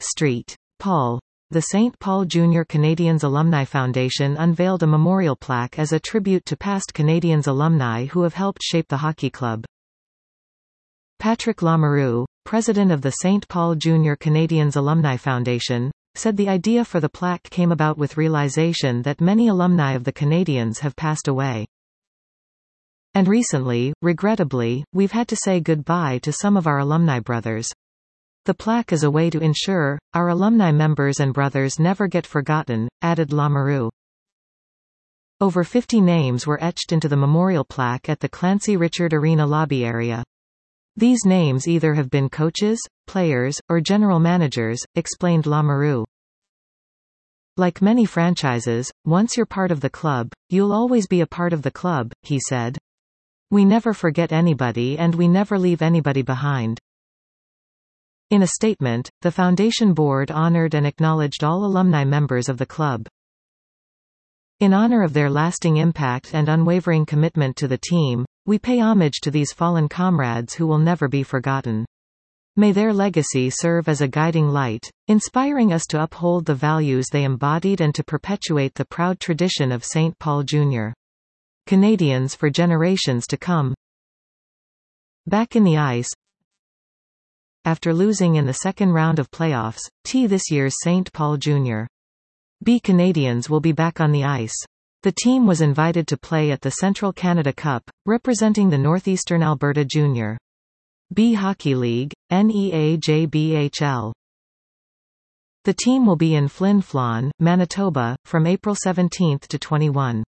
St. Paul. The St. Paul Junior Canadians Alumni Foundation unveiled a memorial plaque as a tribute to past Canadians alumni who have helped shape the hockey club. Patrick Lamoureux, president of the St. Paul Junior Canadians Alumni Foundation, said the idea for the plaque came about with realization that many alumni of the Canadians have passed away. And recently, regrettably, we've had to say goodbye to some of our alumni brothers. The plaque is a way to ensure our alumni members and brothers never get forgotten, added Lamoureux. Over 50 names were etched into the memorial plaque at the Clancy Richard Arena lobby area. These names either have been coaches, players, or general managers, explained Lamoureux. Like many franchises, once you're part of the club, you'll always be a part of the club, he said. We never forget anybody and we never leave anybody behind. In a statement, the foundation board honored and acknowledged all alumni members of the club. In honor of their lasting impact and unwavering commitment to the team, we pay homage to these fallen comrades who will never be forgotten. May their legacy serve as a guiding light, inspiring us to uphold the values they embodied and to perpetuate the proud tradition of St. Paul Jr. Canadians for generations to come. Back in the ice. After losing in the second round of playoffs, this year's St. Paul Jr. B Canadians will be back on the ice. The team was invited to play at the Central Canada Cup, representing the Northeastern Alberta Junior B Hockey League, NEAJBHL. The team will be in Flin Flon, Manitoba, from April 17 to 21.